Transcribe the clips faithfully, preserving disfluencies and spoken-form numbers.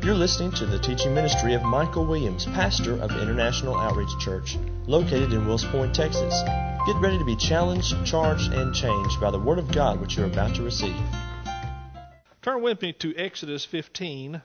You're listening to the teaching ministry of Michael Williams, pastor of International Outreach Church, located in Wills Point, Texas. Get ready to be challenged, charged, and changed by the Word of God which you're about to receive. Turn with me to Exodus fifteen. I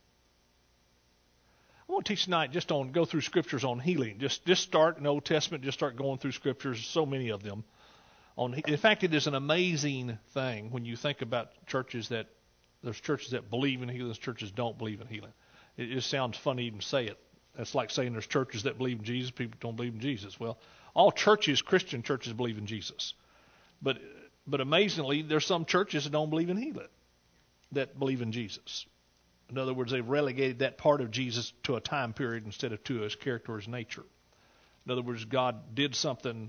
want to teach tonight just on, go through scriptures on healing. Just just start in the Old Testament, just start going through scriptures, so many of them. On, in fact, it is an amazing thing when you think about churches that, there's churches that believe in healing, there's churches don't believe in healing. It just sounds funny to even say it. That's like saying there's churches that believe in Jesus, people don't believe in Jesus. Well, all churches, Christian churches, believe in Jesus. But but amazingly, there's some churches that don't believe in healing, that believe in Jesus. In other words, they've relegated that part of Jesus to a time period instead of to his character or his nature. In other words, God did something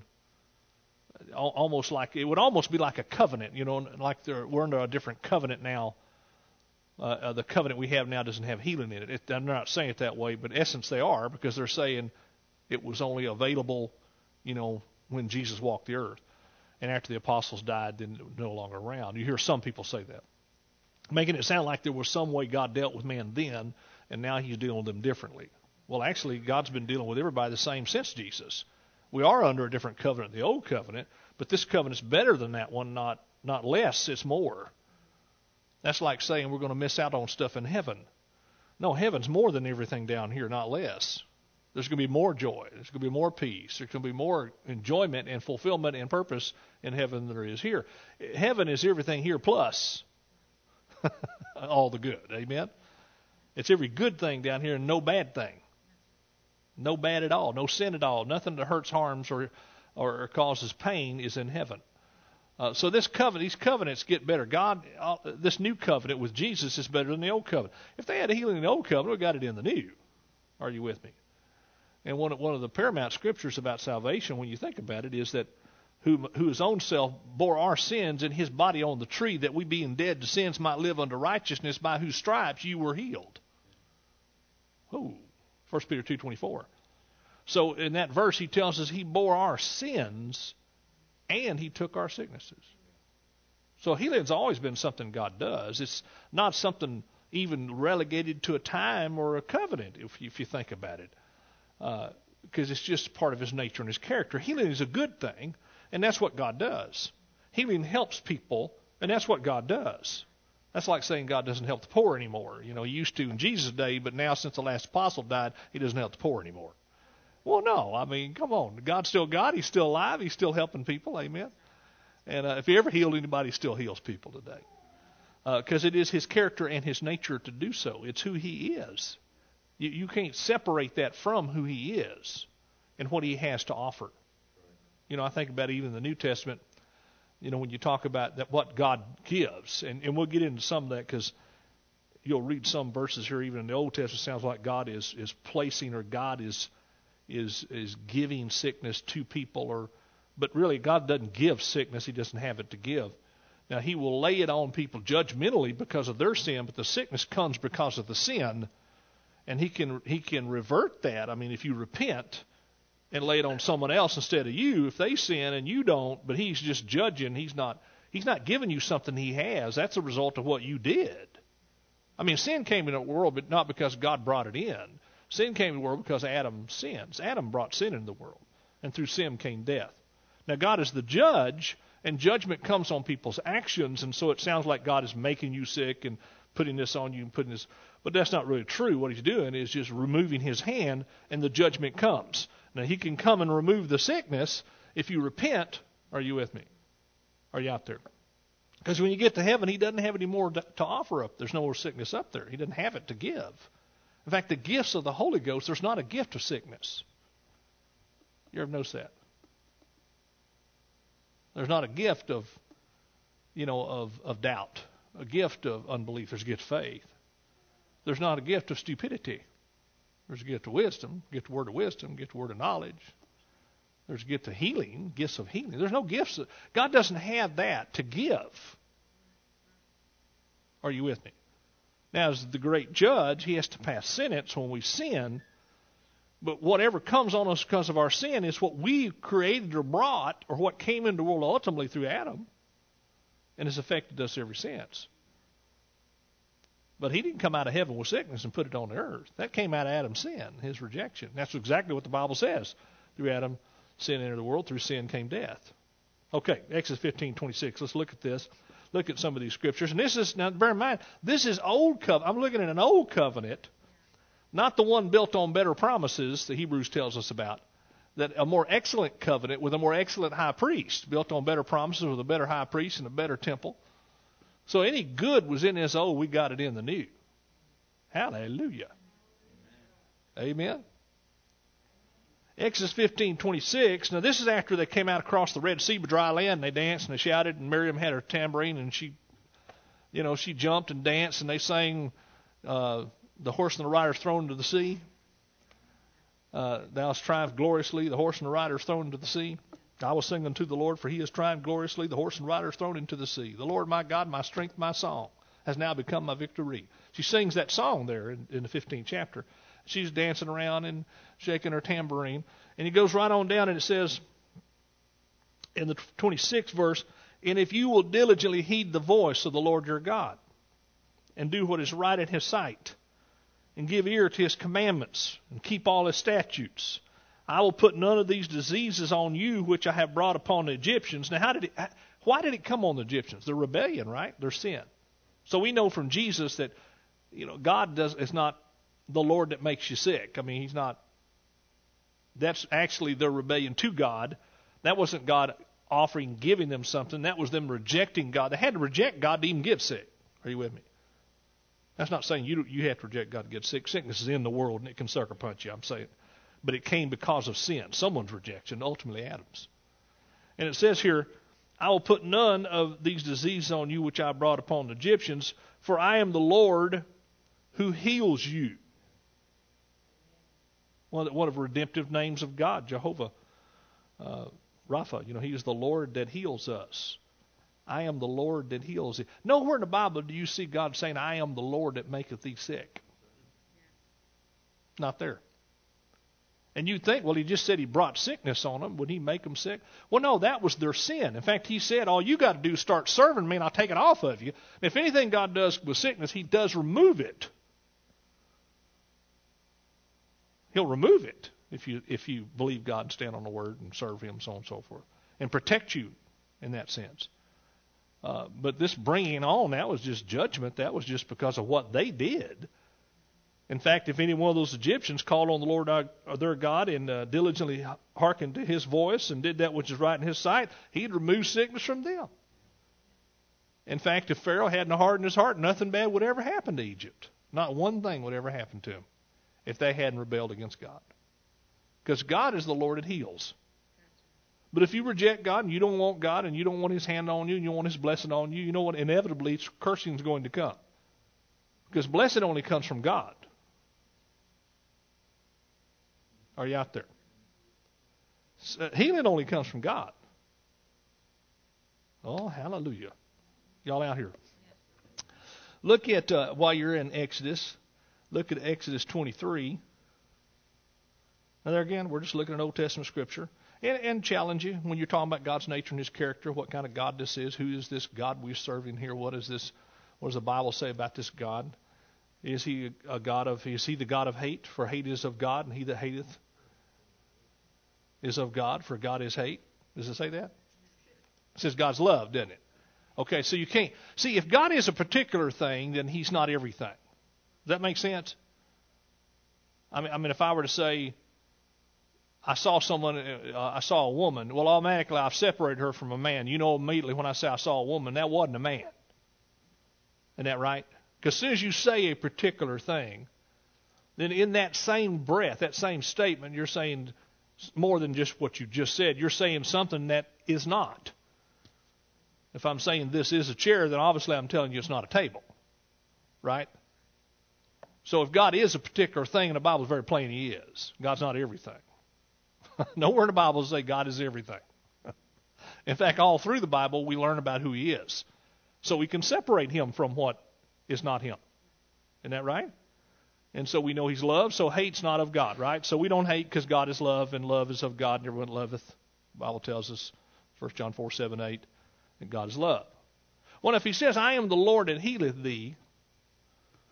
almost like, it would almost be like a covenant, you know, like we're under a different covenant now. Uh, uh, the covenant we have now doesn't have healing in it. it. I'm not saying it that way, but in essence they are, because they're saying it was only available, you know, when Jesus walked the earth. And after the apostles died, then it was no longer around. You hear some people say that, making it sound like there was some way God dealt with man then, and now he's dealing with them differently. Well, actually, God's been dealing with everybody the same since Jesus. We are under a different covenant, the old covenant, but this covenant's better than that one, not not less, it's more. That's like saying we're going to miss out on stuff in heaven. No, heaven's more than everything down here, not less. There's going to be more joy. There's going to be more peace. There's going to be more enjoyment and fulfillment and purpose in heaven than there is here. Heaven is everything here plus all the good. Amen? It's every good thing down here and no bad thing. No bad at all. No sin at all. Nothing that hurts, harms, or or causes pain is in heaven. Uh, so this covenant, these covenants get better. God, uh, this new covenant with Jesus is better than the old covenant. If they had healing in the old covenant, we got it in the new. Are you with me? And one of, one of the paramount scriptures about salvation, when you think about it, is that who, who his own self bore our sins in his body on the tree, that we being dead to sins might live unto righteousness, by whose stripes you were healed. Oh, First Peter two twenty-four. So in that verse, he tells us he bore our sins and he took our sicknesses. So healing's always been something God does. It's not something even relegated to a time or a covenant, if you, if you think about it, because uh, it's just part of his nature and his character. Healing is a good thing, and that's what God does. Healing helps people, and that's what God does. That's like saying God doesn't help the poor anymore. You know, he used to in Jesus' day, but now since the last apostle died, he doesn't help the poor anymore. Well, no, I mean, come on. God's still God. He's still alive. He's still helping people. Amen. And uh, if he ever healed anybody, he still heals people today. Because uh, it is his character and his nature to do so. It's who he is. You, you can't separate that from who he is and what he has to offer. You know, I think about even in the New Testament, you know, when you talk about that, what God gives, and, and we'll get into some of that because you'll read some verses here, even in the Old Testament, it sounds like God is, is placing, or God is is is giving sickness to people, or but really God doesn't give sickness. He doesn't have it to give. Now he will lay it on people judgmentally because of their sin, but the sickness comes because of the sin, and he can he can revert that. I mean, if you repent and lay it on someone else instead of you, if they sin and you don't, but he's just judging, he's not he's not giving you something he has. That's a result of what you did. I mean, sin came into the world, but not because God brought it in. Sin came into the world because Adam sins. Adam brought sin into the world, and through sin came death. Now, God is the judge, and judgment comes on people's actions, and so it sounds like God is making you sick and putting this on you and putting this, but that's not really true. What he's doing is just removing his hand, and the judgment comes. Now, he can come and remove the sickness if you repent. Are you with me? Are you out there? Because when you get to heaven, he doesn't have any more to offer up. There's no more sickness up there. He doesn't have it to give. In fact, the gifts of the Holy Ghost, there's not a gift of sickness. You ever notice that? There's not a gift of, you know, of, of doubt, a gift of unbelief. There's a gift of faith. There's not a gift of stupidity. There's a gift of wisdom, a gift of word of wisdom, a gift of word of knowledge. There's a gift of healing, gifts of healing. There's no gifts. Of, God doesn't have that to give. Are you with me? Now, as the great judge, he has to pass sentence when we sin. But whatever comes on us because of our sin is what we created or brought, or what came into the world ultimately through Adam, and has affected us ever since. But he didn't come out of heaven with sickness and put it on the earth. That came out of Adam's sin, his rejection. That's exactly what the Bible says. Through Adam, sin entered the world. Through sin came death. Okay, Exodus fifteen twenty-six. Let's look at this. Look at some of these scriptures. And this is, now bear in mind, this is old covenant. I'm looking at an old covenant, not the one built on better promises that Hebrews tells us about. That a more excellent covenant with a more excellent high priest, built on better promises with a better high priest and a better temple. So any good was in this old, we got it in the new. Hallelujah. Amen. Exodus fifteen twenty-six. Now this is after they came out across the Red Sea, dry land, and they danced and they shouted, and Miriam had her tambourine, and she, you know, she jumped and danced, and they sang, uh, the horse and the rider is thrown into the sea. Uh, thou hast triumphed gloriously, the horse and the rider is thrown into the sea. I will sing unto the Lord, for he has triumphed gloriously. The horse and rider is thrown into the sea. The Lord my God, my strength, my song, has now become my victory. She sings that song there in, in the fifteenth chapter. She's dancing around and shaking her tambourine. And he goes right on down and it says in the twenty-sixth verse, and if you will diligently heed the voice of the Lord your God and do what is right in his sight and give ear to his commandments and keep all his statutes, I will put none of these diseases on you which I have brought upon the Egyptians. Now, how did it, why did it come on the Egyptians? Their rebellion, right? Their sin. So we know from Jesus that, you know, God does is not the Lord that makes you sick. I mean, he's not. That's actually their rebellion to God. That wasn't God offering, giving them something. That was them rejecting God. They had to reject God to even get sick. Are you with me? That's not saying you you have to reject God to get sick. Sickness is in the world and it can sucker punch you. I'm saying. But it came because of sin, someone's rejection, ultimately Adam's. And it says here, I will put none of these diseases on you which I brought upon the Egyptians, for I am the Lord who heals you. One of, one of the redemptive names of God, Jehovah uh, Rapha. You know, he is the Lord that heals us. I am the Lord that heals thee. Nowhere in the Bible do you see God saying, I am the Lord that maketh thee sick. Not there. And you'd think, well, he just said he brought sickness on them. Would he make them sick? Well, no, that was their sin. In fact, he said, all you got to do is start serving me and I'll take it off of you. And if anything God does with sickness, he does remove it. He'll remove it if you if you believe God and stand on the word and serve him, so on and so forth. And protect you in that sense. Uh, but this bringing on, that was just judgment. That was just because of what they did. In fact, if any one of those Egyptians called on the Lord our, their God and uh, diligently hearkened to his voice and did that which is right in his sight, he'd remove sickness from them. In fact, if Pharaoh hadn't hardened his heart, nothing bad would ever happen to Egypt. Not one thing would ever happen to him if they hadn't rebelled against God. Because God is the Lord that heals. But if you reject God and you don't want God and you don't want his hand on you and you don't want his blessing on you, you know what? Inevitably, cursing is going to come. Because blessing only comes from God. Are you out there? So, healing only comes from God. Oh, hallelujah. Y'all out here. Look at, uh, while you're in Exodus, look at Exodus twenty-three. Now there again, we're just looking at Old Testament scripture. And, and challenge you when you're talking about God's nature and his character, what kind of God this is, who is this God we're serving here, what is this, what does the Bible say about this God? Is he a God of, is he the God of hate? For hate is of God, and he that hateth is of God, for God is hate. Does it say that? It says God's love, doesn't it? Okay, so you can't. See, if God is a particular thing, then he's not everything. Does that make sense? I mean, I mean, if I were to say, I saw someone, uh, I saw a woman, well, automatically I've separated her from a man. You know immediately when I say I saw a woman, that wasn't a man. Isn't that right? Because as soon as you say a particular thing, then in that same breath, that same statement, you're saying more than just what you just said. You're saying something that is not. If I'm saying this is a chair, then obviously I'm telling you it's not a table. Right? So if God is a particular thing, and the Bible is very plain he is. God's not everything. Nowhere in the Bible does it say God is everything. In fact, all through the Bible, we learn about who he is. So we can separate him from what is not him. Isn't that right? And so we know he's love, so hate's not of God, right? So we don't hate because God is love, and love is of God, and everyone loveth. The Bible tells us, First John four, seven, eight, that God is love. Well, if he says, I am the Lord that healeth thee,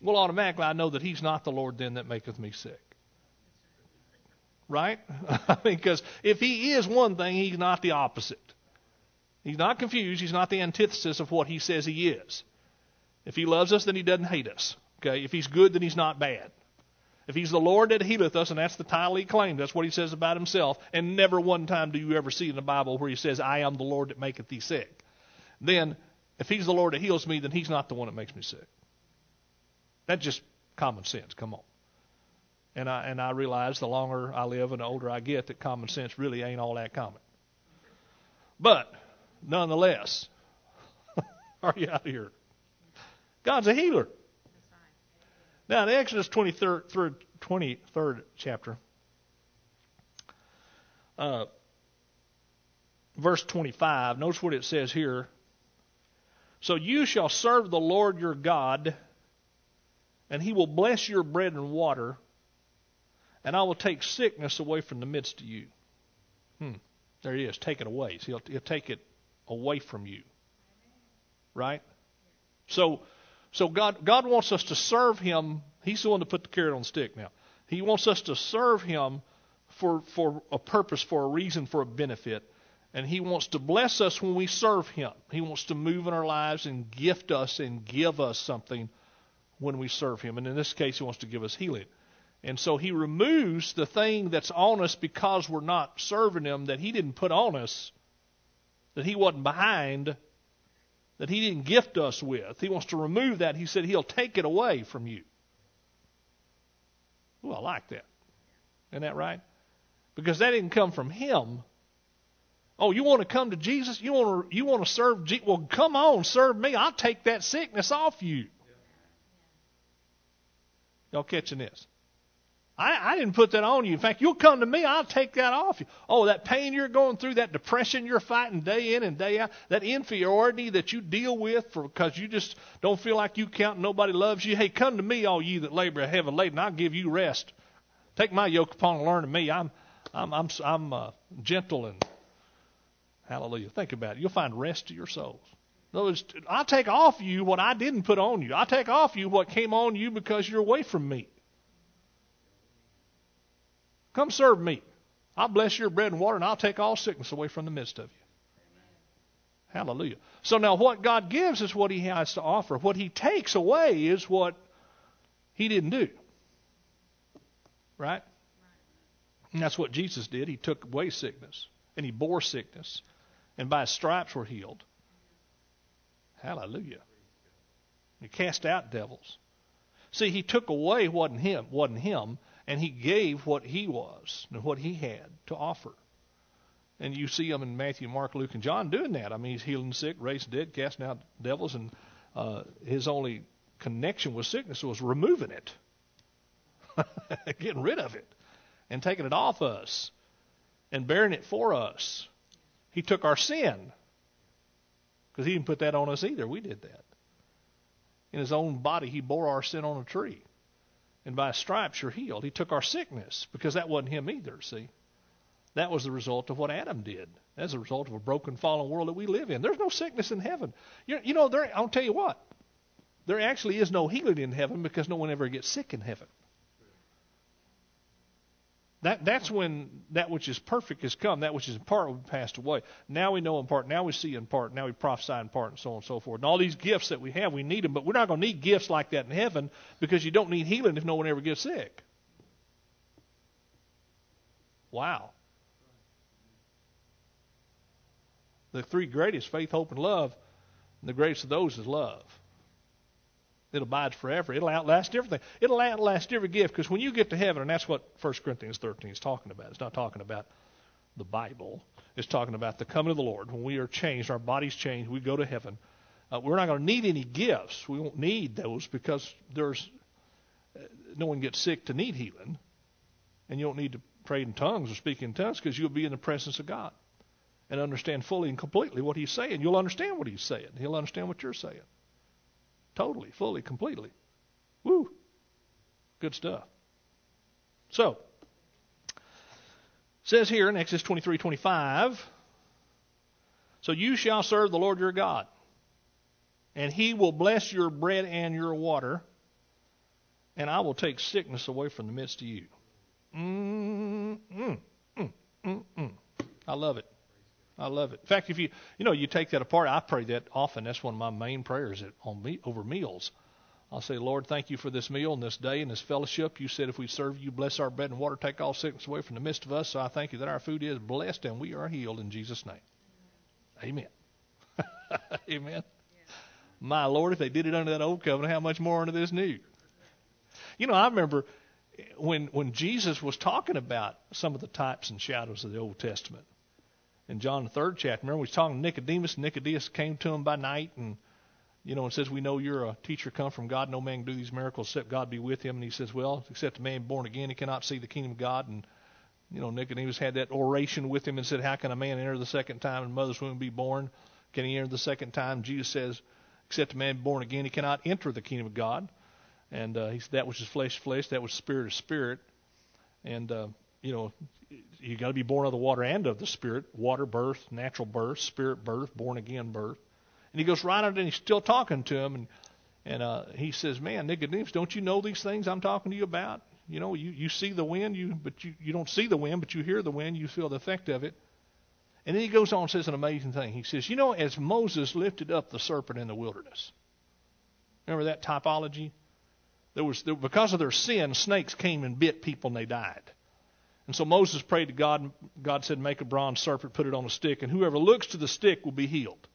well, automatically I know that he's not the Lord then that maketh me sick. Right? I mean, because if he is one thing, he's not the opposite. He's not confused. He's not the antithesis of what he says he is. If he loves us, then he doesn't hate us. Okay? If he's good, then he's not bad. If he's the Lord that healeth us, and that's the title he claims, that's what he says about himself, and never one time do you ever see in the Bible where he says, I am the Lord that maketh thee sick. Then, if he's the Lord that heals me, then he's not the one that makes me sick. That's just common sense. Come on. And I and I realize the longer I live and the older I get that common sense really ain't all that common. But, nonetheless, are you out here? God's a healer. Now, in Exodus twenty-third, twenty-third chapter, uh, verse twenty-five, notice what it says here. So you shall serve the Lord your God, and he will bless your bread and water, and I will take sickness away from the midst of you. Hmm. There he is. Take it away. So he'll, he'll take it away from you. Right? So, so God, God wants us to serve him. He's the one to put the carrot on the stick now. He wants us to serve him for, for a purpose, for a reason, for a benefit. And he wants to bless us when we serve him. He wants to move in our lives and gift us and give us something when we serve him. And in this case, he wants to give us healing. And so he removes the thing that's on us because we're not serving him, that he didn't put on us, that he wasn't behind, that he didn't gift us with. He wants to remove that. He said he'll take it away from you. Ooh, I like that. Isn't that right? Because that didn't come from him. Oh, you want to come to Jesus? You want to you want to serve Jesus? Well, come on, serve me. I'll take that sickness off you. Y'all catching this? I, I didn't put that on you. In fact, you'll come to me, I'll take that off you. Oh, that pain you're going through, that depression you're fighting day in and day out, that inferiority that you deal with for because you just don't feel like you count and nobody loves you. Hey, come to me, all you that labor and heavy laden, I'll give you rest. Take my yoke upon and learn of me. I'm I'm I'm I'm uh, gentle and hallelujah. Think about it. You'll find rest to your souls. In other words, I'll take off you what I didn't put on you. I'll take off you what came on you because you're away from me. Come serve me. I'll bless your bread and water, and I'll take all sickness away from the midst of you. Hallelujah. So now what God gives is what he has to offer. What he takes away is what he didn't do. Right? And that's what Jesus did. He took away sickness, and he bore sickness, and by his stripes were healed. Hallelujah. He cast out devils. See, he took away what wasn't him, wasn't him, and he gave what he was and what he had to offer. And you see him in Matthew, Mark, Luke, and John doing that. I mean, he's healing the sick, raising the dead, casting out devils, and uh, his only connection with sickness was removing it, getting rid of it, and taking it off us, and bearing it for us. He took our sin, because he didn't put that on us either. We did that. In his own body, he bore our sin on a tree. And by his stripes you're healed. He took our sickness, because that wasn't him either, see. That was the result of what Adam did. That's a result of a broken, fallen world that we live in. There's no sickness in heaven. You, you know, there, I'll tell you what. There actually is no healing in heaven because no one ever gets sick in heaven. That, that's when that which is perfect has come. That which is in part will be passed away. Now we know in part. Now we see in part. Now we prophesy in part, and so on and so forth. And all these gifts that we have, we need them. But we're not going to need gifts like that in heaven, because you don't need healing if no one ever gets sick. Wow. The three greatest, faith, hope, and love. And the greatest of those is love. It abides forever. It'll outlast everything. It'll outlast every gift, because when you get to heaven, and that's what First Corinthians thirteen is talking about. It's not talking about the Bible. It's talking about the coming of the Lord. When we are changed, our bodies change, we go to heaven. Uh, we're not going to need any gifts. We won't need those, because there's uh, no one gets sick to need healing. And you don't need to pray in tongues or speak in tongues, because you'll be in the presence of God and understand fully and completely what he's saying. You'll understand what he's saying. He'll understand what you're saying. Totally, fully, completely. Woo. Good stuff. So, it says here in Exodus twenty-three twenty-five, so you shall serve the Lord your God, and he will bless your bread and your water, and I will take sickness away from the midst of you. Mm, mm, mm, mm, mm. I love it. I love it. In fact, if you, you know, you take that apart, I pray that often. That's one of my main prayers at, on me, over meals. I'll say, Lord, thank you for this meal and this day and this fellowship. You said if we serve you, bless our bread and water, take all sickness away from the midst of us. So I thank you that our food is blessed and we are healed in Jesus' name. Amen. Amen. My Lord, if they did it under that old covenant, how much more under this new? You know, I remember when when Jesus was talking about some of the types and shadows of the Old Testament. In John the third chapter, remember we was talking to Nicodemus. Nicodemus came to him by night, and you know, it says, we know you're a teacher come from God. No man can do these miracles except God be with him. And he says, well, except a man born again, he cannot see the kingdom of God. And you know, Nicodemus had that oration with him and said, how can a man enter the second time in mother's womb be born? Can he enter the second time? Jesus says, except a man born again, he cannot enter the kingdom of God. And uh, he said, that which is flesh, flesh, that which is spirit, is spirit. And, uh, you know, you got to be born of the water and of the Spirit. Water birth, natural birth, spirit birth, born again birth. And he goes right on, and he's still talking to him. And, and uh, he says, man, Nicodemus, don't you know these things I'm talking to you about? You know, you, you see the wind, you but you, you don't see the wind, but you hear the wind, you feel the effect of it. And then he goes on and says an amazing thing. He says, you know, as Moses lifted up the serpent in the wilderness. Remember that typology? There was there, because of their sin, snakes came and bit people and they died. And so Moses prayed to God, and God said, make a bronze serpent, put it on a stick, and whoever looks to the stick will be healed.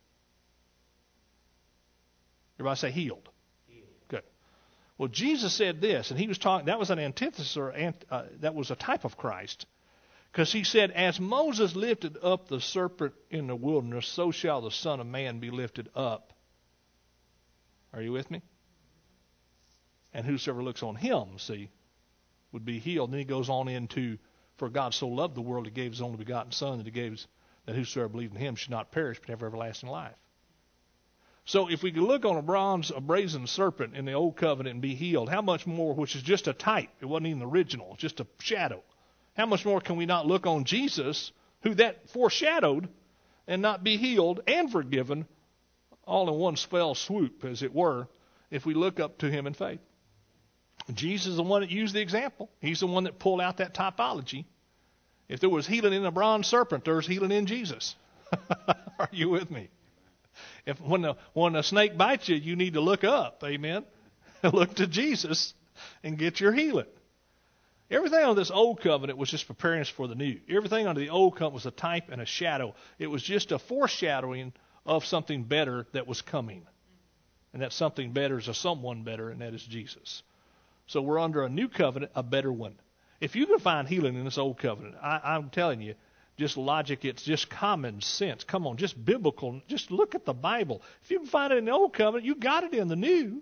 Everybody say healed. Healed. Good. Well, Jesus said this, and he was talking, that was an antithesis, or uh, that was a type of Christ. Because he said, as Moses lifted up the serpent in the wilderness, so shall the Son of Man be lifted up. Are you with me? And whosoever looks on him, see, would be healed. And then he goes on into, for God so loved the world, he gave his only begotten Son, that he gave, that whosoever believed in him should not perish, but have everlasting life. So if we could look on a bronze, a brazen serpent in the old covenant and be healed, how much more, which is just a type, it wasn't even the original, just a shadow. How much more can we not look on Jesus, who that foreshadowed, and not be healed and forgiven all in one fell swoop, as it were, if we look up to him in faith? Jesus is the one that used the example. He's the one that pulled out that typology. If there was healing in a bronze serpent, there's healing in Jesus. Are you with me? If when the, when a snake bites you, you need to look up, amen? Look to Jesus and get your healing. Everything on this old covenant was just preparing us for the new. Everything under the old covenant was a type and a shadow. It was just a foreshadowing of something better that was coming. And that something better is a someone better, and that is Jesus. So we're under a new covenant, a better one. If you can find healing in this old covenant, I, I'm telling you, just logic, it's just common sense. Come on, just biblical. Just look at the Bible. If you can find it in the old covenant, you got it in the new.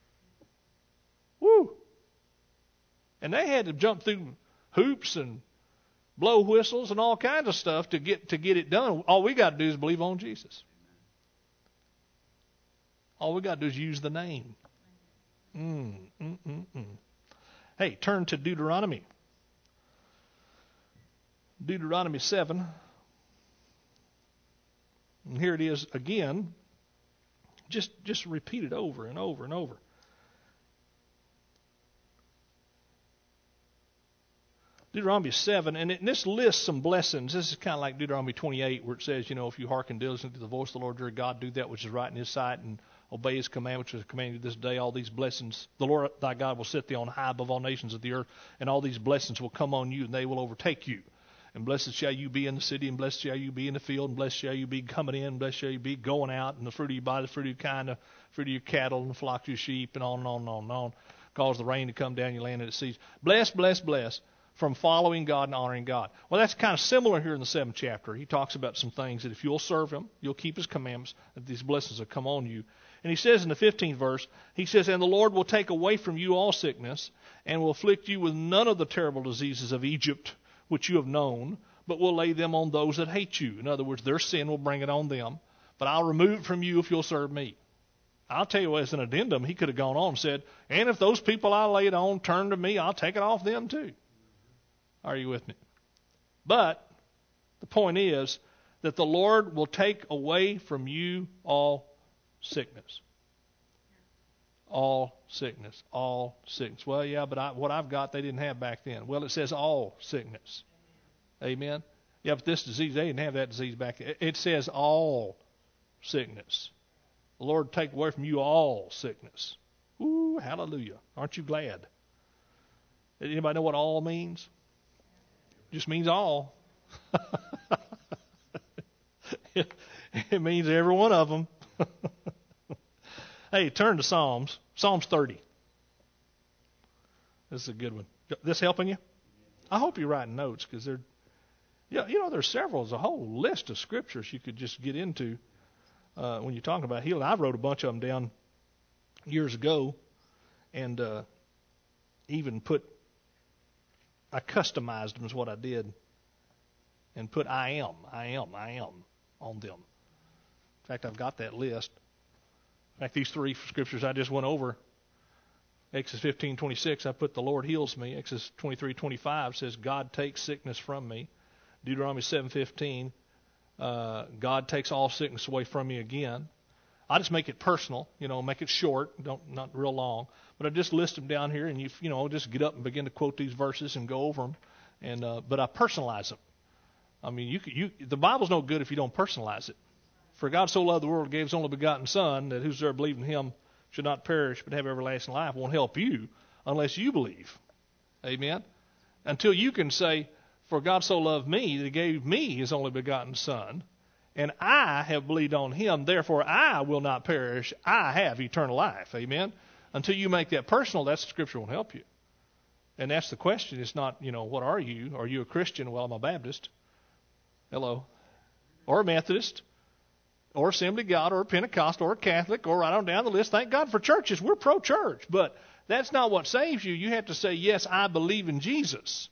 Woo! And they had to jump through hoops and blow whistles and all kinds of stuff to get to get it done. All we got to do is believe on Jesus. All we got to do is use the name. Mm, mm, mm, mm. Hey, turn to Deuteronomy. Deuteronomy seven. And here it is again. Just, just repeat it over and over and over. Deuteronomy seven, and, it, and this lists some blessings. This is kind of like Deuteronomy twenty-eight, where it says, you know, if you hearken diligently to the voice of the Lord your God, do that which is right in his sight, and obey his commandments, which is commanded this day. All these blessings, the Lord thy God will set thee on high above all nations of the earth, and all these blessings will come on you, and they will overtake you. And blessed shall you be in the city, and blessed shall you be in the field, and blessed shall you be coming in, and blessed shall you be going out, and the fruit of your body, the fruit of your kind, the fruit of your cattle, and the flock of your sheep, and on and on and on and on. Cause the rain to come down your land and it seeds. Bless, bless, bless, from following God and honoring God. Well, that's kind of similar here in the seventh chapter. He talks about some things that if you'll serve him, you'll keep his commandments, that these blessings will come on you. And he says in the fifteenth verse, he says, and the Lord will take away from you all sickness, and will afflict you with none of the terrible diseases of Egypt, which you have known, but will lay them on those that hate you. In other words, their sin will bring it on them, but I'll remove it from you if you'll serve me. I'll tell you, as an addendum, he could have gone on and said, and if those people I lay it on turn to me, I'll take it off them too. Are you with me? But the point is that the Lord will take away from you all sickness. All sickness. All sickness. Well, yeah, but I, what I've got they didn't have back then. Well, it says all sickness. Amen? Yeah, but this disease, they didn't have that disease back then. It says all sickness. The Lord take away from you all sickness. Ooh, hallelujah. Aren't you glad? Anybody know what all means? It just means all. it, it means every one of them. Hey, turn to Psalms. Psalms thirty. This is a good one. This helping you? I hope you're writing notes because they're, yeah, you know, there's several. There's a whole list of scriptures you could just get into uh, when you're talking about healing. I wrote a bunch of them down years ago, and uh, even put, I customized them is what I did, and put I am, I am, I am on them. In fact, I've got that list. In fact, these three scriptures I just went over, Exodus fifteen twenty-six, I put the Lord heals me. Exodus twenty-three twenty-five says God takes sickness from me. Deuteronomy seven fifteen, uh, God takes all sickness away from me again. I just make it personal, you know, make it short, don't not real long. But I just list them down here, and you you know just get up and begin to quote these verses and go over them. And uh, but I personalize them. I mean, you you the Bible's no good if you don't personalize it. For God so loved the world, gave His only begotten Son, that whosoever believes in Him should not perish but have everlasting life. Won't help you unless you believe. Amen. Until you can say, for God so loved me that He gave me His only begotten Son, and I have believed on Him, therefore I will not perish. I have eternal life. Amen. Until you make that personal, that scripture won't help you. And that's the question. It's not, you know, what are you? Are you a Christian? Well, I'm a Baptist. Hello. Or a Methodist. Or Assembly of God, or a Pentecostal, or a Catholic, or right on down the list. Thank God for churches. We're pro-church. But that's not what saves you. You have to say, yes, I believe in Jesus.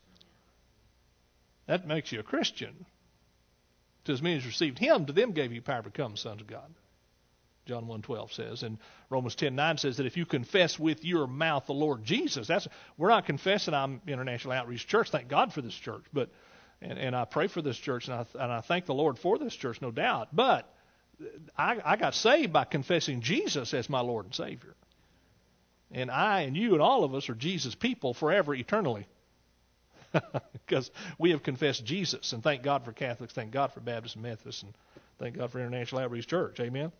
That makes you a Christian. To as many as received Him, to them gave He power to become sons of God. John one twelve says. And Romans ten nine says that if you confess with your mouth the Lord Jesus, that's we're not confessing I'm International Outreach Church. Thank God for this church. But and, and I pray for this church, and I, and I thank the Lord for this church, no doubt. But I, I got saved by confessing Jesus as my Lord and Savior. And I and you and all of us are Jesus people forever, eternally. Because we have confessed Jesus. And thank God for Catholics, thank God for Baptists and Methodists, and thank God for International Outreach Church. Amen?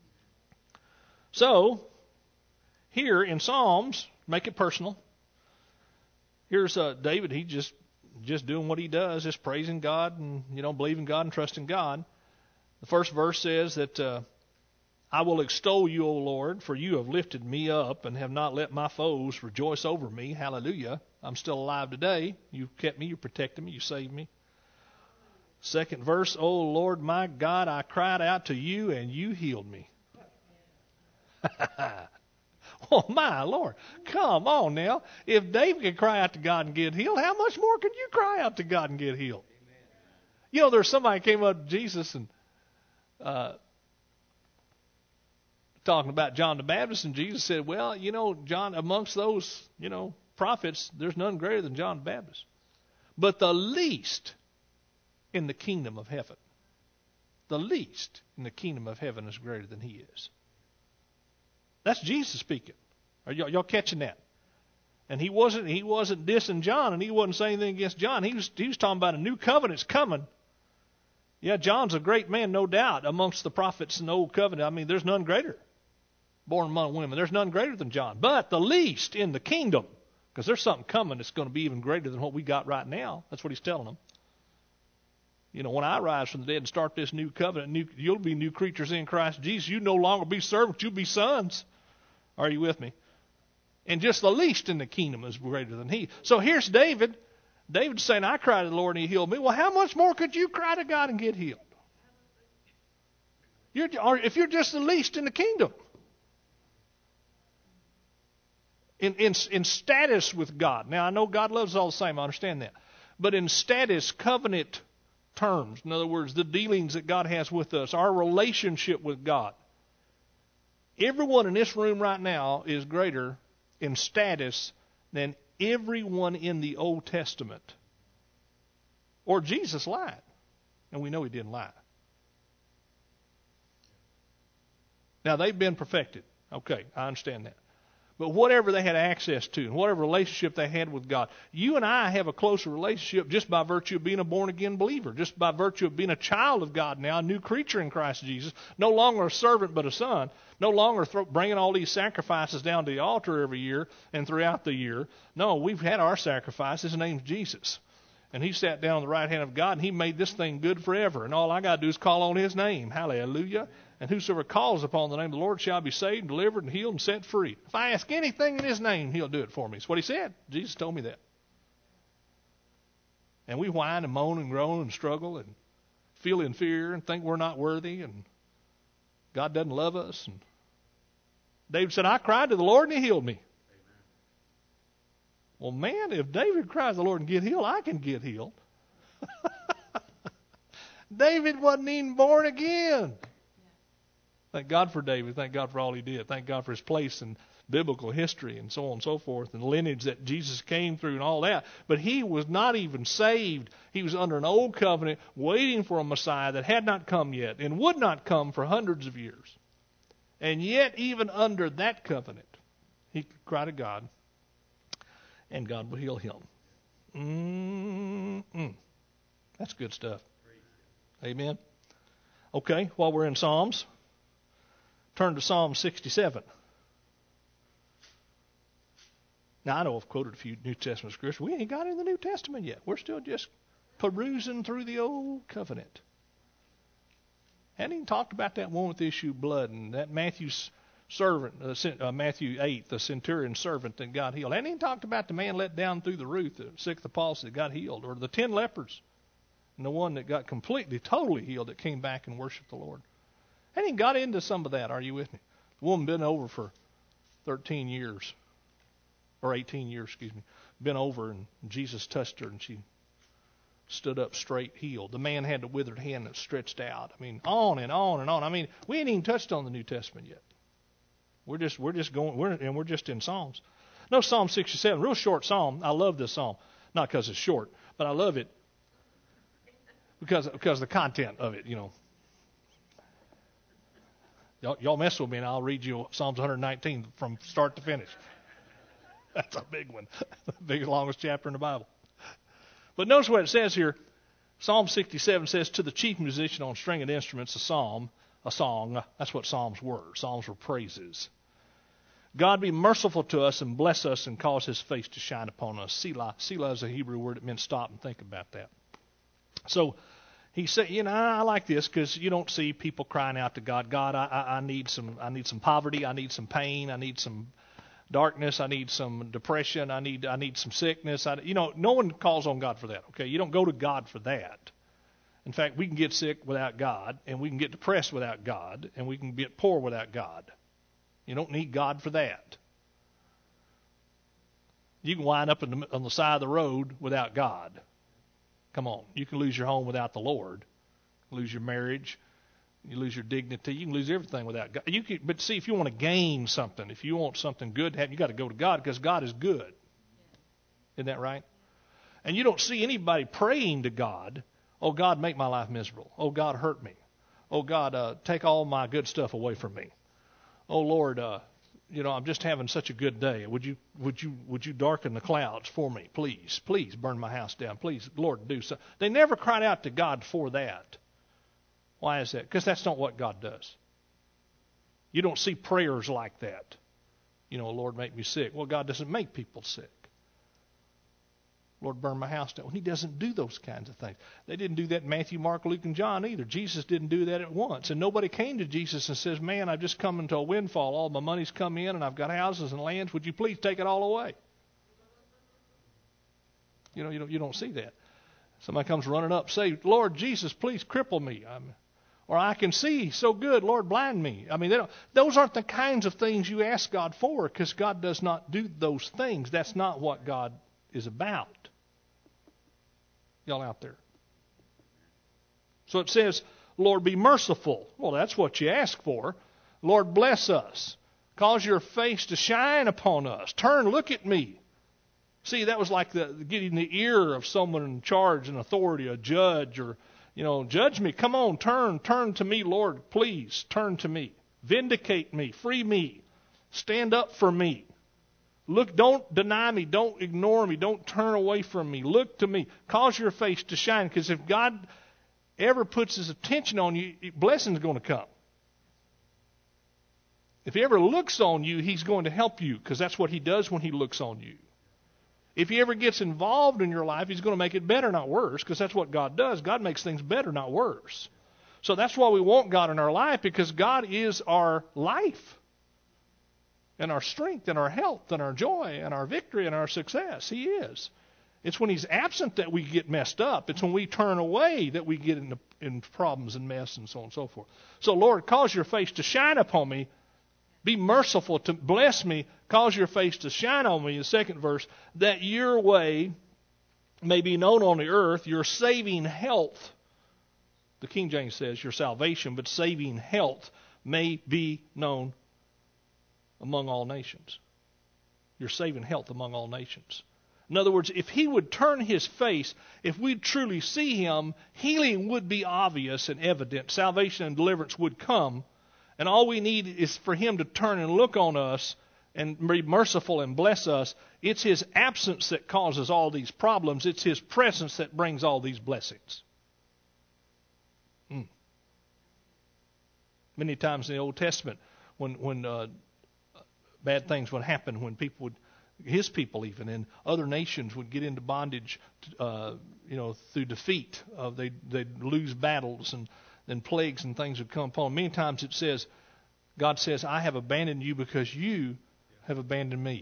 So, here in Psalms, make it personal. Here's uh, David, he just just doing what he does, just praising God and, you know, believing God and trusting God. The first verse says that uh, I will extol you, O Lord, for you have lifted me up and have not let my foes rejoice over me. Hallelujah. I'm still alive today. You've kept me, you protected me, you saved me. Second verse, O Lord my God, I cried out to you and you healed me. Oh my Lord, come on now. If David could cry out to God and get healed, how much more could you cry out to God and get healed? You know, there's somebody came up to Jesus and Uh, talking about John the Baptist, and Jesus said, well, you know, John, amongst those, you know, prophets, there's none greater than John the Baptist. But the least in the kingdom of heaven, the least in the kingdom of heaven is greater than he is. That's Jesus speaking. Are y'all, y'all catching that? And he wasn't he wasn't dissing John, and he wasn't saying anything against John. He was he was talking about a new covenant's coming. Yeah, John's a great man, no doubt, amongst the prophets in the Old Covenant. I mean, there's none greater. Born among women, there's none greater than John. But the least in the kingdom, because there's something coming that's going to be even greater than what we got right now. That's what he's telling them. You know, when I rise from the dead and start this new covenant, new, you'll be new creatures in Christ Jesus. You no longer be servants, you'll be sons. Are you with me? And just the least in the kingdom is greater than he. So here's David. David's saying, I cried to the Lord and he healed me. Well, how much more could you cry to God and get healed? You're, or if you're just the least in the kingdom. In, in, in status with God. Now, I know God loves us all the same. I understand that. But in status, covenant terms, in other words, the dealings that God has with us, our relationship with God. Everyone in this room right now is greater in status than everyone in the Old Testament. Or Jesus lied. And we know he didn't lie. Now, they've been perfected. Okay, I understand that. but whatever they had access to and whatever relationship they had with God. You and I have a closer relationship just by virtue of being a born-again believer, just by virtue of being a child of God now, a new creature in Christ Jesus, no longer a servant but a son, no longer throw, bringing all these sacrifices down to the altar every year and throughout the year. No, we've had our sacrifice. His name's Jesus. And he sat down on the right hand of God, and he made this thing good forever. And all I got to do is call on his name. Hallelujah. And whosoever calls upon the name of the Lord shall be saved, delivered, and healed, and set free. If I ask anything in his name, he'll do it for me. That's what he said. Jesus told me that. And we whine and moan and groan and struggle and feel in fear and think we're not worthy and God doesn't love us. And David said, I cried to the Lord and he healed me. Amen. Well, man, if David cries to the Lord and get healed, I can get healed. David wasn't even born again. Thank God for David. Thank God for all he did. Thank God for his place in biblical history and so on and so forth, and the lineage that Jesus came through and all that. But he was not even saved. He was under an old covenant waiting for a Messiah that had not come yet and would not come for hundreds of years. And yet, even under that covenant, he could cry to God, and God would heal him. Mm-mm. That's good stuff. Amen. Okay, while we're in Psalms, turn to Psalm sixty-seven. Now, I know I've quoted a few New Testament scriptures. We ain't got in the New Testament yet. We're still just perusing through the Old Covenant. Hadn't even talked about that one with the issue of blood and that Matthew's servant, uh, Matthew eight, the centurion servant that got healed. Hadn't even talked about the man let down through the roof, the sick of the palsy that got healed, or the ten lepers and the one that got completely, totally healed that came back and worshiped the Lord. Hadn't even got into some of that. Are you with me? The woman been over for thirteen years. Or eighteen years, excuse me, been over, and Jesus touched her, and she stood up straight, healed. The man had the withered hand that stretched out. I mean, on and on and on. I mean, we ain't even touched on the New Testament yet. We're just we're just going, we're and we're just in Psalms. No, Psalm sixty-seven, real short psalm. I love this psalm, not because it's short, but I love it because because of the content of it. You know, y'all, y'all mess with me, and I'll read you Psalms one nineteen from start to finish. That's a big one. The biggest, longest chapter in the Bible. But notice what it says here. Psalm sixty-seven says, to the chief musician on stringed instruments, a psalm, a song. That's what psalms were. Psalms were praises. God be merciful to us and bless us and cause his face to shine upon us. Selah. Selah is a Hebrew word that means stop and think about that. So he said, you know, I like this because you don't see people crying out to God. God, I, I, I need some, I need some poverty. I need some pain. I need some darkness, I need some depression, I need I need some sickness. I, you know, no one calls on God for that, okay? You don't go to God for that. In fact, we can get sick without God, and we can get depressed without God, and we can get poor without God. You don't need God for that. You can wind up in the, on the side of the road without God. Come on. You can lose your home without the Lord, lose your marriage, you lose your dignity. You can lose everything without God. You can, but see, if you want to gain something, if you want something good to happen, you got to go to God because God is good. Isn't that right? And you don't see anybody praying to God, oh, God, make my life miserable. Oh, God, hurt me. Oh, God, uh, take all my good stuff away from me. Oh, Lord, uh, you know, I'm just having such a good day. Would you, would you, would you darken the clouds for me, please? Please burn my house down. Please, Lord, do so. They never cried out to God for that. Why is that? Because that's not what God does. You don't see prayers like that. You know, Lord, make me sick. Well, God doesn't make people sick. Lord, burn my house down. Well, he doesn't do those kinds of things. They didn't do that in Matthew, Mark, Luke, and John either. Jesus didn't do that at once. And nobody came to Jesus and says, man, I've just come into a windfall. All my money's come in, and I've got houses and lands. Would you please take it all away? You know, you don't, you don't see that. Somebody comes running up, say, Lord Jesus, please cripple me. I'm, Or I can see so good, Lord, blind me. I mean, they don't, those aren't the kinds of things you ask God for because God does not do those things. That's not what God is about. Y'all out there? So it says, Lord, be merciful. Well, that's what you ask for. Lord, bless us. Cause your face to shine upon us. Turn, look at me. See, that was like the, getting the ear of someone in charge, an authority, a judge, or You know, judge me. Come on, turn, turn to me, Lord. Please, turn to me. Vindicate me. Free me. Stand up for me. Look, don't deny me. Don't ignore me. Don't turn away from me. Look to me. Cause your face to shine. Because if God ever puts his attention on you, blessing's going to come. If he ever looks on you, he's going to help you, because that's what he does when he looks on you. If he ever gets involved in your life, he's going to make it better, not worse, because that's what God does. God makes things better, not worse. So that's why we want God in our life, because God is our life and our strength and our health and our joy and our victory and our success. He is. It's when he's absent that we get messed up. It's when we turn away that we get into in problems and mess and so on and so forth. So, Lord, cause your face to shine upon me. Be merciful to bless me. Cause your face to shine on me, in the second verse, that your way may be known on the earth, your saving health. The King James says your salvation, but saving health may be known among all nations. Your saving health among all nations. In other words, if he would turn his face, if we'd truly see him, healing would be obvious and evident. Salvation and deliverance would come. And all we need is for him to turn and look on us and be merciful and bless us. It's his absence that causes all these problems. It's his presence that brings all these blessings. Hmm. Many times in the Old Testament, when when uh, bad things would happen, when people would, his people even, and other nations would get into bondage, uh, you know, through defeat. Uh, they they'd lose battles, and then plagues and things would come upon them. Many times it says, God says, I have abandoned you because you have abandoned me.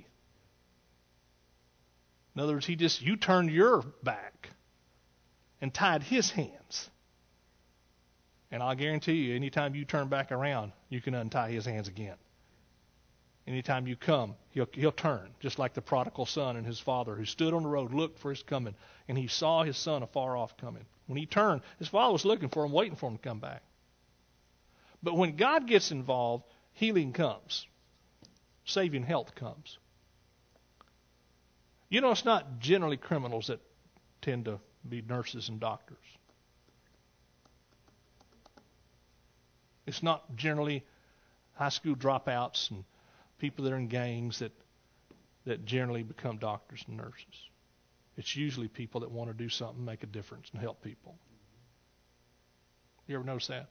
In other words, he just, you turned your back and tied his hands. And I'll guarantee you, anytime you turn back around, you can untie his hands again. Anytime you come, he'll, he'll turn, just like the prodigal son and his father who stood on the road, looked for his coming, and he saw his son afar off coming. When he turned, his father was looking for him, waiting for him to come back. But when God gets involved, healing comes. Saving health comes. You know, it's not generally criminals that tend to be nurses and doctors. It's not generally high school dropouts and people that are in gangs that that generally become doctors and nurses. It's usually people that want to do something, make a difference, and help people. You ever notice that?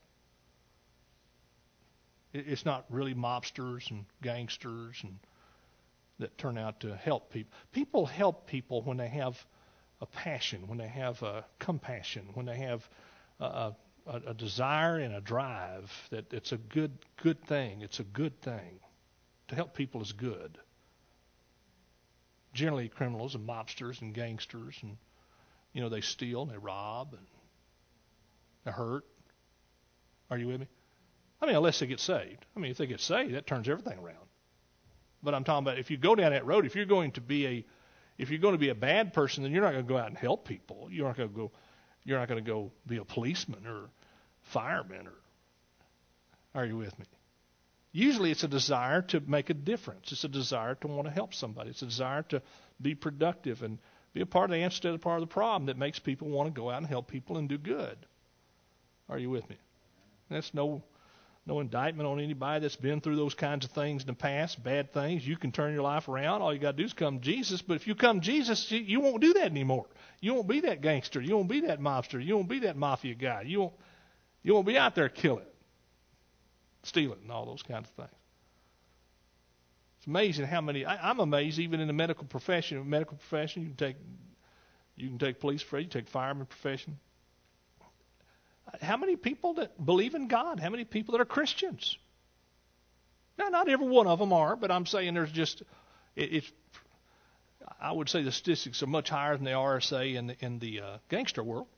It's not really mobsters and gangsters and that turn out to help people. People help people when they have a passion, when they have a compassion, when they have a, a, a desire and a drive that it's a good good thing. It's a good thing. To help people is good. Generally, criminals and mobsters and gangsters, and you know, they steal and they rob and they hurt. Are you with me? I mean, unless they get saved. I mean, if they get saved, that turns everything around. But I'm talking about if you go down that road, if you're going to be a, if you're going to be a bad person, then you're not going to go out and help people. You're not going to go, you're not going to go be a policeman or fireman. Or, are you with me? Usually, it's a desire to make a difference. It's a desire to want to help somebody. It's a desire to be productive and be a part of the answer instead of part of the problem that makes people want to go out and help people and do good. Are you with me? That's no. No indictment on anybody that's been through those kinds of things in the past, bad things. You can turn your life around. All you got to do is come to Jesus. But if you come to Jesus, you won't do that anymore. You won't be that gangster. You won't be that mobster. You won't be that mafia guy. You won't, you won't be out there killing, stealing, and all those kinds of things. It's amazing how many. I, I'm amazed even in the medical profession. Medical profession, you can take, you can take police profession, you can take fireman profession. How many people that believe in God? How many people that are Christians? Now, not every one of them are, but I'm saying there's just, it, it's, I would say the statistics are much higher than they are, say, in the, in the uh, gangster world.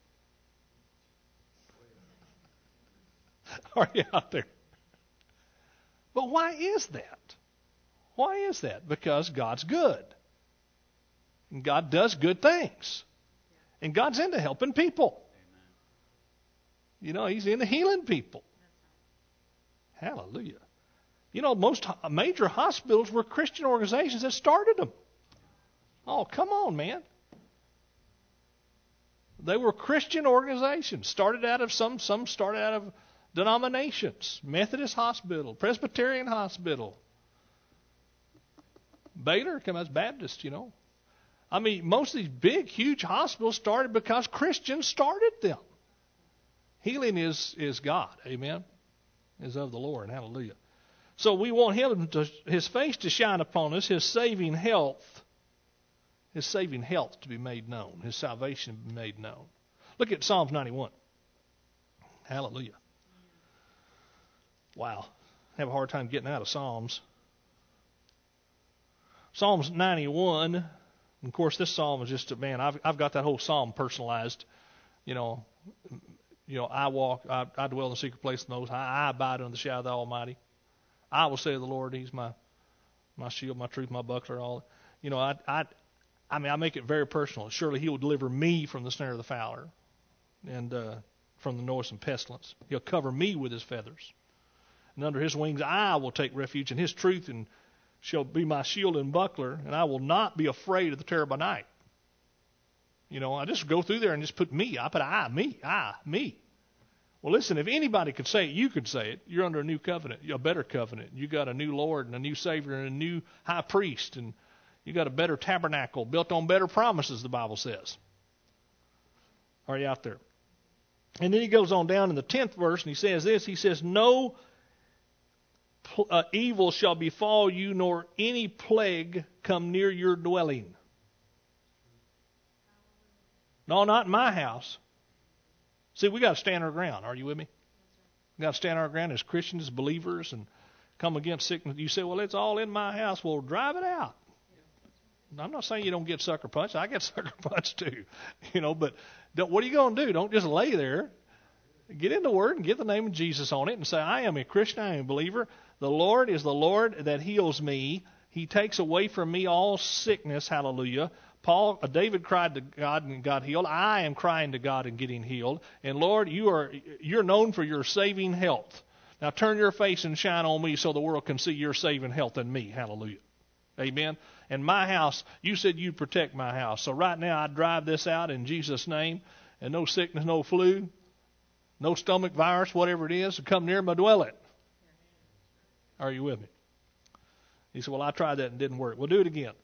Are you out there? But why is that? Why is that? Because God's good. And God does good things. And God's into helping people. You know, he's into healing people. Hallelujah. You know, most major hospitals were Christian organizations that started them. Oh, come on, man. They were Christian organizations. Started out of some, some started out of denominations. Methodist Hospital, Presbyterian Hospital, Baylor, come as Baptist, you know. I mean, most of these big, huge hospitals started because Christians started them. Healing is, is God, amen, is of the Lord, hallelujah. So we want him to, his face to shine upon us, his saving health, his saving health to be made known, his salvation to be made known. Look at Psalms ninety-one. Hallelujah. Wow. I have a hard time getting out of Psalms. Psalms ninety-one, and of course this psalm is just, a, man, I've, I've got that whole psalm personalized. You know, you know, I walk, I, I dwell in the secret place of the Most High. I abide under the shadow of the Almighty. I will say of the Lord, He's my my shield, my truth, my buckler, all. You know, I, I, I mean, I make it very personal. Surely He will deliver me from the snare of the fowler and uh, from the noisome pestilence. He'll cover me with His feathers. And under His wings I will take refuge, and His truth and shall be my shield and buckler, and I will not be afraid of the terror by night. You know, I just go through there and just put me. I put I, me, I, me. Well, listen, if anybody could say it, you could say it. You're under a new covenant, a better covenant. You got a new Lord and a new Savior and a new high priest, and you got a better tabernacle built on better promises, the Bible says. Are you out there? And then he goes on down in the tenth verse, and he says this. He says, no uh, evil shall befall you, nor any plague come near your dwelling. No, not in my house. See, we got to stand our ground. Are you with me? We got to stand our ground as Christians, as believers, and come against sickness. You say, well, it's all in my house. Well, drive it out. I'm not saying you don't get sucker punched. I get sucker punched too. You know, but don't, what are you going to do? Don't just lay there. Get in the Word and get the name of Jesus on it and say, I am a Christian. I am a believer. The Lord is the Lord that heals me. He takes away from me all sickness. Hallelujah. Paul, uh, David cried to God and got healed. I am crying to God and getting healed. And Lord, you are you're known for your saving health. Now turn your face and shine on me so the world can see your saving health in me. Hallelujah. Amen. And my house, you said you'd protect my house. So right now I drive this out in Jesus' name. And no sickness, no flu, no stomach virus, whatever it is, to come near my dwelling. Are you with me? He said, well, I tried that and it didn't work. Well, do it again.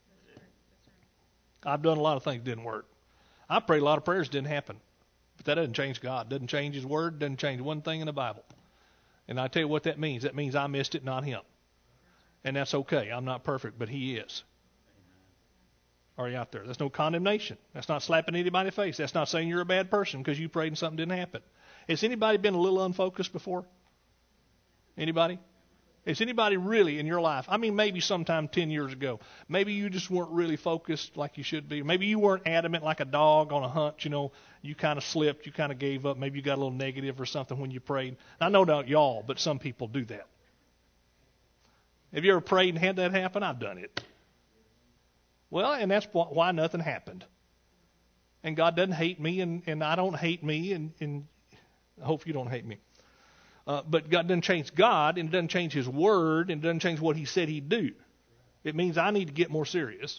I've done a lot of things that didn't work. I prayed a lot of prayers that didn't happen. But that doesn't change God. Doesn't change His Word. Doesn't change one thing in the Bible. And I tell you what that means. That means I missed it, not Him. And that's okay. I'm not perfect, but He is. Are you out there? There's no condemnation. That's not slapping anybody in the face. That's not saying you're a bad person because you prayed and something didn't happen. Has anybody been a little unfocused before? Anybody? Is anybody really in your life, I mean maybe sometime ten years ago, maybe you just weren't really focused like you should be. Maybe you weren't adamant like a dog on a hunt, you know, you kind of slipped, you kind of gave up. Maybe you got a little negative or something when you prayed. I know not y'all, but some people do that. Have you ever prayed and had that happen? I've done it. Well, and that's why nothing happened. And God doesn't hate me, and, and I don't hate me, and, and I hope you don't hate me. Uh, but God doesn't change God, and it doesn't change His Word, and it doesn't change what He said He'd do. It means I need to get more serious.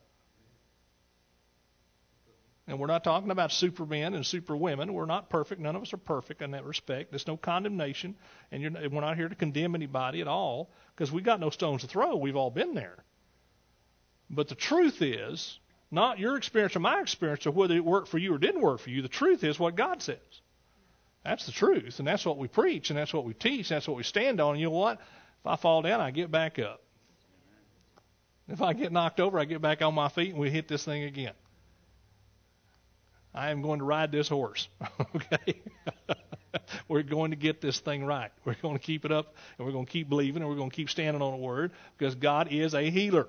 And we're not talking about supermen and superwomen. We're not perfect. None of us are perfect in that respect. There's no condemnation, and you're, we're not here to condemn anybody at all because we got no stones to throw. We've all been there. But the truth is, not your experience or my experience or whether it worked for you or didn't work for you. The truth is what God says. That's the truth, and that's what we preach, and that's what we teach, that's what we stand on. And you know what? If I fall down, I get back up. If I get knocked over, I get back on my feet, and we hit this thing again. I am going to ride this horse, okay? We're going to get this thing right. We're going to keep it up, and we're going to keep believing, and we're going to keep standing on the Word, because God is a healer.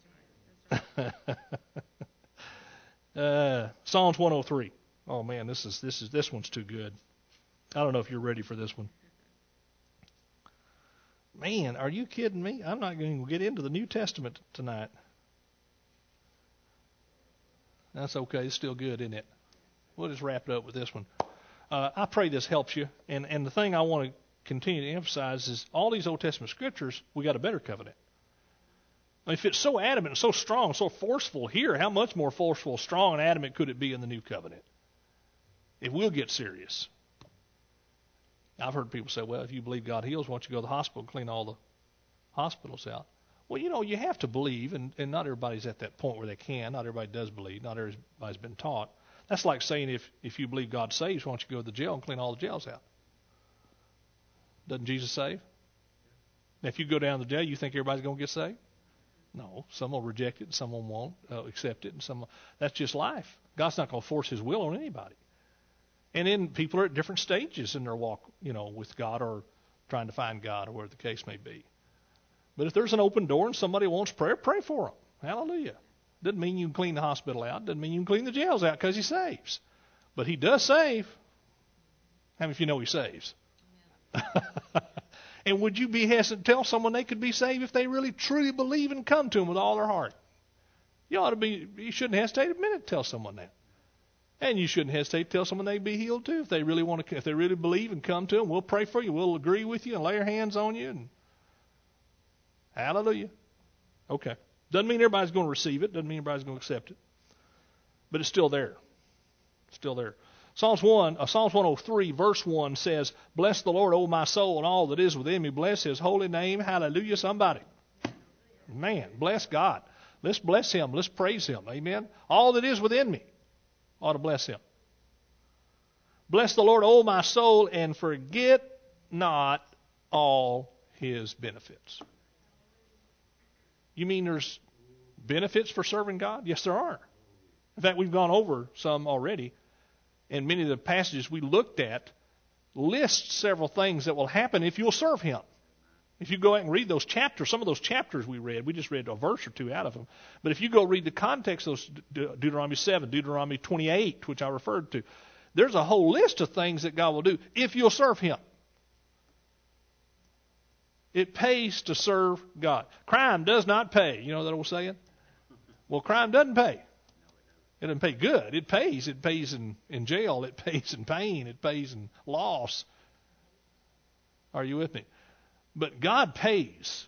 uh, Psalms one oh three. Oh man, this is this is this one's too good. I don't know if you're ready for this one. Man, are you kidding me? I'm not going to get into the New Testament tonight. That's okay. It's still good, isn't it? We'll just wrap it up with this one. Uh, I pray this helps you. And, and the thing I want to continue to emphasize is all these Old Testament scriptures, we got a better covenant. I mean, if it's so adamant and so strong, so forceful here, how much more forceful, strong, and adamant could it be in the New Covenant? If we'll get serious. I've heard people say, well, if you believe God heals, why don't you go to the hospital and clean all the hospitals out? Well, you know, you have to believe, and, and not everybody's at that point where they can. Not everybody does believe. Not everybody's been taught. That's like saying if, if you believe God saves, why don't you go to the jail and clean all the jails out? Doesn't Jesus save? Now, if you go down to the jail, you think everybody's going to get saved? No. Some will reject it, and some won't uh, accept it, and some. That's just life. God's not going to force His will on anybody. And then people are at different stages in their walk, you know, with God or trying to find God or whatever the case may be. But if there's an open door and somebody wants prayer, pray for them. Hallelujah. Doesn't mean you can clean the hospital out. Doesn't mean you can clean the jails out because He saves. But He does save. How many of you know He saves? And would you be hesitant to tell someone they could be saved if they really truly believe and come to Him with all their heart? You ought to be. You shouldn't hesitate a minute to tell someone that. And you shouldn't hesitate to tell someone they can be healed too if they really want to. If they really believe and come to Him, we'll pray for you. We'll agree with you and lay our hands on you. And hallelujah. Okay. Doesn't mean everybody's going to receive it. Doesn't mean everybody's going to accept it. But it's still there. It's still there. Psalms one, uh, Psalms one oh three, verse one says, "Bless the Lord, O my soul, and all that is within me. Bless His holy name." Hallelujah, somebody. Man, bless God. Let's bless Him. Let's praise Him. Amen. All that is within me ought to bless Him. Bless the Lord, O my soul, and forget not all His benefits. You mean there's benefits for serving God? Yes, there are. In fact, we've gone over some already. And many of the passages we looked at list several things that will happen if you'll serve Him. If you go out and read those chapters, some of those chapters we read, we just read a verse or two out of them. But if you go read the context of those, De- Deuteronomy seven, Deuteronomy twenty-eight, which I referred to, there's a whole list of things that God will do if you'll serve Him. It pays to serve God. Crime does not pay. You know that old saying? Well, crime doesn't pay. It doesn't pay good. It pays. It pays in, in jail. It pays in pain. It pays in loss. Are you with me? But God pays.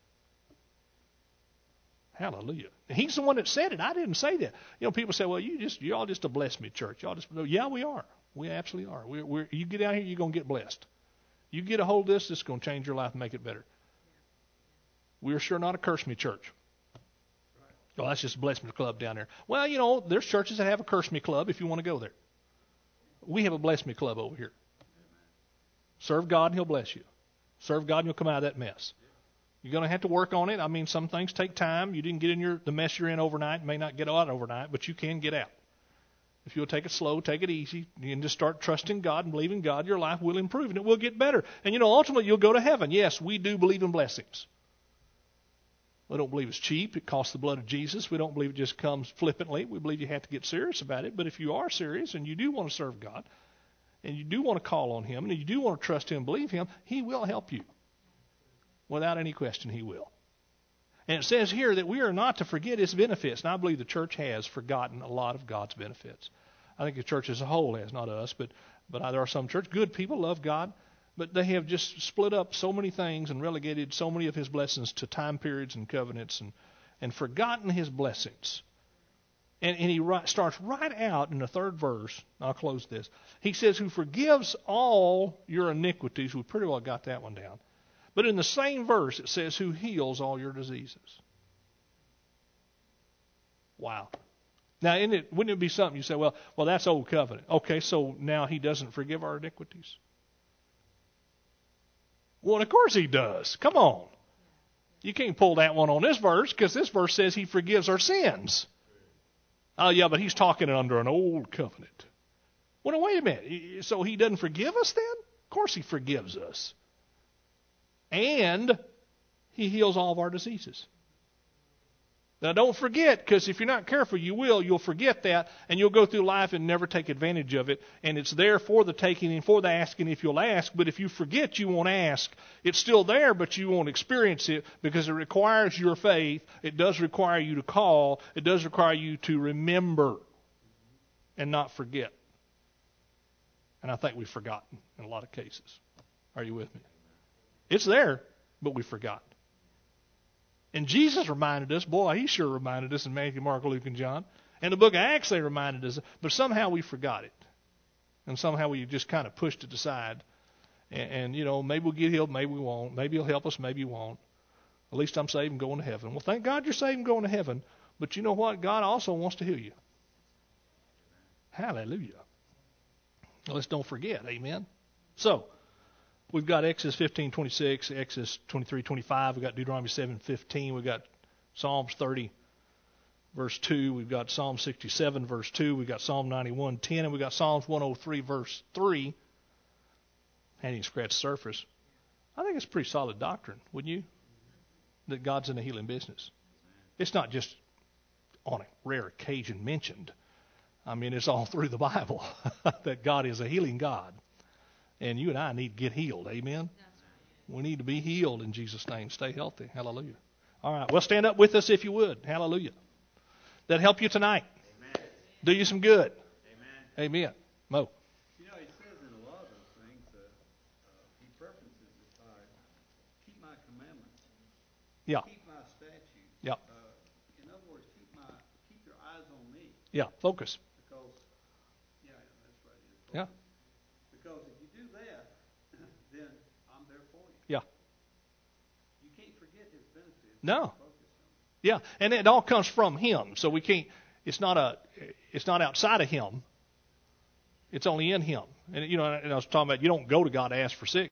Hallelujah. He's the one that said it. I didn't say that. You know, people say, well, you just, y'all just a bless me church. Y'all just, yeah, we are. We absolutely are. We're, we're, you get out here, you're going to get blessed. You get a hold of this, it's going to change your life and make it better. We're sure not a curse me church. Oh, that's just a bless me club down there. Well, you know, there's churches that have a curse me club if you want to go there. We have a bless me club over here. Serve God and He'll bless you. Serve God and you'll come out of that mess. You're going to have to work on it. I mean, some things take time. You didn't get in your the mess you're in overnight. You may not get out overnight, but you can get out. If you'll take it slow, take it easy, you can just start trusting God and believing God, your life will improve and it will get better. And, you know, ultimately you'll go to heaven. Yes, we do believe in blessings. We don't believe it's cheap. It costs the blood of Jesus. We don't believe it just comes flippantly. We believe you have to get serious about it. But if you are serious and you do want to serve God and you do want to call on Him and you do want to trust Him and believe Him, He will help you. Without any question, He will. And it says here that we are not to forget His benefits. And I believe the church has forgotten a lot of God's benefits. I think the church as a whole has, not us, but, but there are some church. Good people love God, but they have just split up so many things and relegated so many of His blessings to time periods and covenants and, and forgotten His blessings. And, and he right, starts right out in the third verse. I'll close this. He says, who forgives all your iniquities. We pretty well got that one down. But in the same verse, it says, who heals all your diseases. Wow. Now, isn't it, wouldn't it be something you say, well, well, that's old covenant. Okay, so now He doesn't forgive our iniquities. Well, of course He does. Come on. You can't pull that one on this verse because this verse says He forgives our sins. Oh, yeah, but He's talking under an old covenant. Well, no, wait a minute. So He doesn't forgive us then? Of course He forgives us. And He heals all of our diseases. Now, don't forget, because if you're not careful, you will. You'll forget that, and you'll go through life and never take advantage of it. And it's there for the taking and for the asking if you'll ask. But if you forget, you won't ask. It's still there, but you won't experience it because it requires your faith. It does require you to call. It does require you to remember and not forget. And I think we've forgotten in a lot of cases. Are you with me? It's there, but we've forgotten. And Jesus reminded us, boy, He sure reminded us in Matthew, Mark, Luke, and John. And the book of Acts, they reminded us, but somehow we forgot it. And somehow we just kind of pushed it aside. And, and, you know, maybe we'll get healed, maybe we won't. Maybe He'll help us, maybe He won't. At least I'm saved and going to heaven. Well, thank God you're saved and going to heaven. But you know what? God also wants to heal you. Hallelujah. Let's don't forget. Amen. So, we've got Exodus fifteen twenty-six, Exodus twenty-three twenty-five. We've got Deuteronomy seven fifteen. We've got Psalms thirty, verse two. We've got Psalm sixty-seven, verse two. We've got Psalm ninety-one ten. And we've got Psalms one oh three, verse three. And you can scratch the surface. I think it's pretty solid doctrine, wouldn't you? That God's in the healing business. It's not just on a rare occasion mentioned. I mean, it's all through the Bible that God is a healing God. And you and I need to get healed. Amen? We need to be healed in Jesus' name. Stay healthy. Hallelujah. All right. Well, stand up with us if you would. Hallelujah. That help you tonight. Amen. Do you some good. Amen. Amen. Mo. You know, it says in a lot of those things, uh, uh, he preferences it by keep my commandments. Yeah. Keep my statutes. Yeah. Uh, in other words, keep my keep your eyes on me. Yeah. Focus. Because, yeah, that's right. Focus. Yeah. Because if you do that, then I'm there for you. Yeah. You can't forget his benefits. No. Focus on it. Yeah. And it all comes from Him. So we can't. It's not a. It's not outside of Him. It's only in Him. And you know, and I was talking about you don't go to God to ask for sick.